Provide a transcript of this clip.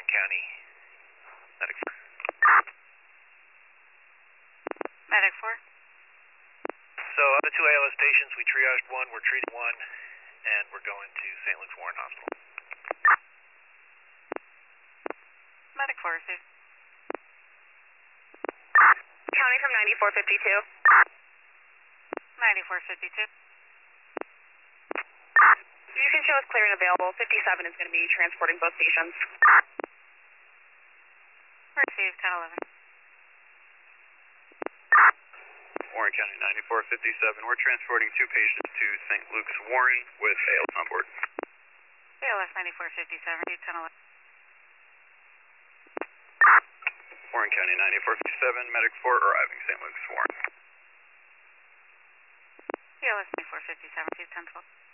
Warren County. Medic 4. Medic 4. So, of the 2 ALS patients, we triaged 1, we're treating 1, and we're going to St. Luke's Warren Hospital. Medic 4, received. County from 9452. 9452. You can show us clear and available. 57 is going to be transporting both patients. Received, 1011. Warren County 9457, we're transporting 2 patients to St. Luke's Warren with ALS on board. ALS 9457, received, 1011. Warren County 9457, Medic 4 arriving St. Luke's Warren. ALS 9457, received, 1012.